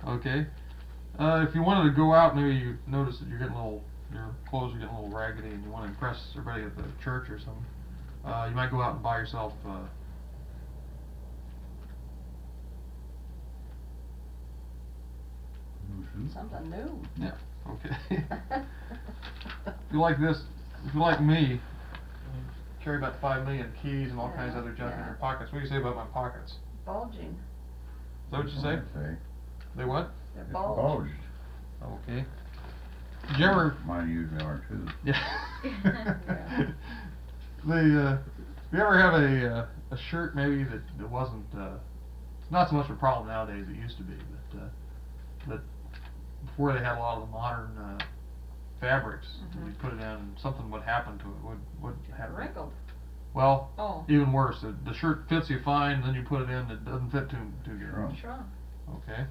Okay. If you wanted to go out, maybe you notice that you're getting a little, your clothes are getting a little raggedy, and you want to impress everybody at the church or something. You might go out and buy yourself. Something new. Yeah. Okay. If you like this, if you like me, you carry about 5 million keys and all kinds of other junk in your pockets. What do you say about my pockets? Bulging. Is that what you say? They what? They're bulged. Okay. Did you ever? Mine usually are too. Yeah. You ever have a shirt maybe that wasn't it's not so much a problem nowadays it used to be, but before they had a lot of the modern fabrics, you put it in and something would happen to it. Would happen? Wrinkled. Well, Oh. even worse. The shirt fits you fine, then you put it in, it doesn't fit too good. Shrunk. Okay.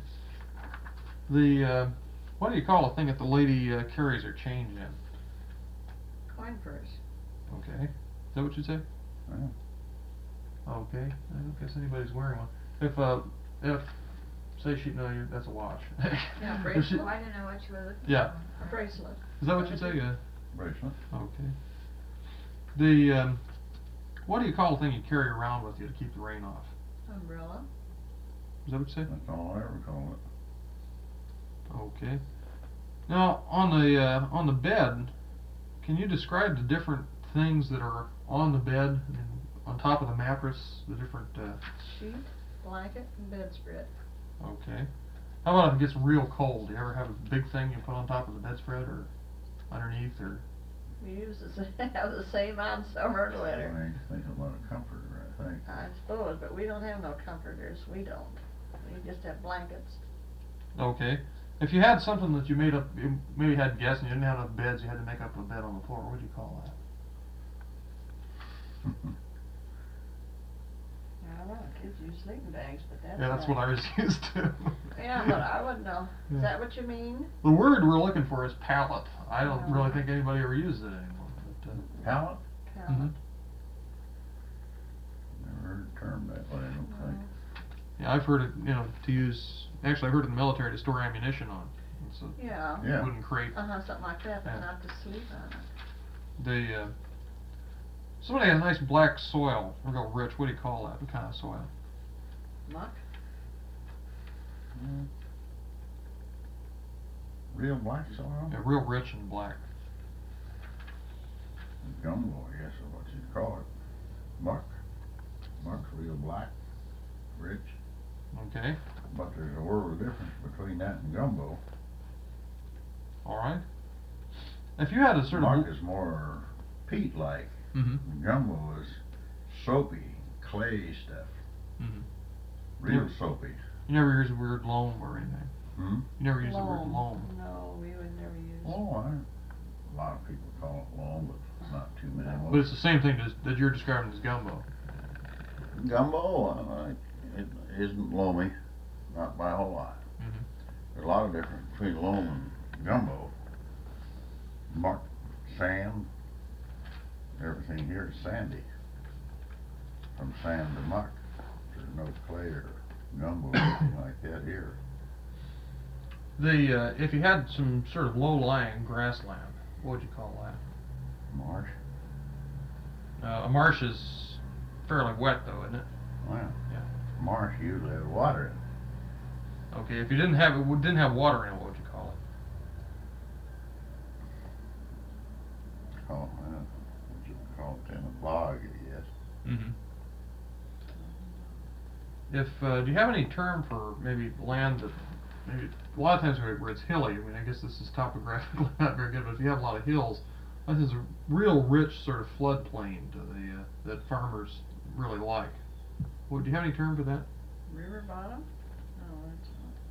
What do you call a thing that the lady carries her change in? Coin purse. Okay. Is that what you say? Yeah. Okay. I don't guess anybody's wearing one. If say she that's a watch. Yeah, If bracelet. she- I didn't know what you were looking Yeah. for. A bracelet. Is that what you say? Bracelet. Okay. What do you call the thing you carry around with you to keep the rain off? Umbrella. Is that what you say? That's all I ever call it. Okay. Now on the bed, can you describe the different things that are on the bed and on top of the mattress? The different. Sheet, blanket, and bedspread. Okay. How about if it gets real cold? Do you ever have a big thing you put on top of the bedspread or underneath or? We use have the same on summer and winter. I think a lot of comforter, I think. I suppose, but we don't have no comforters. We don't. We just have blankets. Okay. If you had something that you made up, you maybe had guests and you didn't have enough beds, you had to make up a bed on the floor. What would you call that? I don't know. Kids use sleeping bags, but that's. Yeah, that's not- what I was used to. Yeah, but I wouldn't know. Yeah. Is that what you mean? The word we're looking for is pallet. I don't Oh. really think anybody ever uses it anymore. But, Pallet? Pallet. Mhm. Never heard it termed that way, I don't think. Yeah, I've heard it, to use. Actually, I heard it in the military to store ammunition on. It's a Yeah. Yeah. wooden crate. Something like that, but Yeah. not to sleep on it. Somebody had nice black soil, real rich. What do you call that? What kind of soil? Muck. Mm. Real black soil? Yeah, real rich and black. Gumbo, I guess is what you'd call it. Muck. Muck's real black, rich. Okay. But there's a world of difference between that and gumbo. All right. If you had a sort Muck of. is more peat-like. Mm-hmm. Gumbo is soapy, clay stuff. Mm-hmm. Real Yeah. soapy. You never use the word loam or anything. Hmm? You never use the word loam. No, we would never use it. Oh, a lot of people call it loam, but not too many. But it's the same thing that you're describing as gumbo. Gumbo, it isn't loamy, not by a whole lot. Mm-hmm. There's a lot of difference between loam and gumbo. Muck, sand, everything here is sandy. From sand to muck, there's no clay or gumbo or anything like that here. If you had some sort of low-lying grassland, what would you call that? Marsh? A marsh is fairly wet, though, isn't it? Well, Yeah. marsh usually has water in it. Okay. If you didn't have water in it, what would you call it? What you would call it then, a bog, I guess. Mm-hmm. Do you have any term for maybe land that maybe a lot of times where it's hilly? I mean, I guess this is topographically not very good, but if you have a lot of hills, this is a real rich sort of floodplain that farmers really like. Well, do you have any term for that? River bottom? No, it's